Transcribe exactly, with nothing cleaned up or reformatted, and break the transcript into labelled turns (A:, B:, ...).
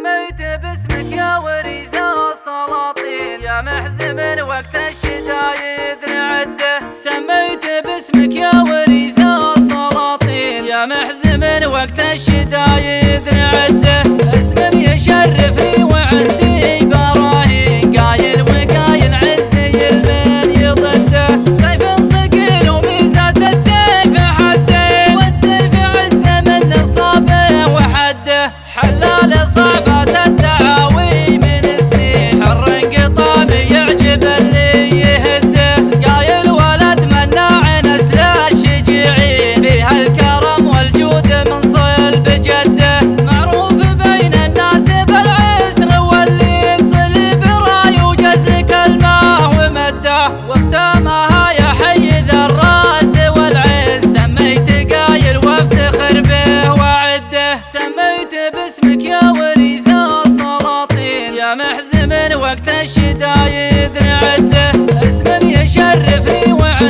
A: سميت باسمك يا وريث السلاطين، يا محزم وقت الشدايد نعده. سميت باسمك يا وريث السلاطين، يا محزم وقت الشدايد نعده. اسم يشرفني وعندي براهين، قايل وقايل عزي المن يضده. سيف ثقيل وميزة السيف حده، والسيف عزه من الصابه وحده. حلال صعبة الدعاوي من السنين، حر انقطام يعجب اللي يهده. قايل ولد مناع نسل الشجيعين، فيها الكرم والجود من صلب جده. معروف بين الناس بالعسر واللي يصل براي وجز كلمه ومده. واختامها يا حي ذا الراس والعين، سميت قايل وافتخر به وعده. سميت باسمك يا وريث السلاطين، يا محزم وقت الشدايد نعده. اسم يشرفني وعده.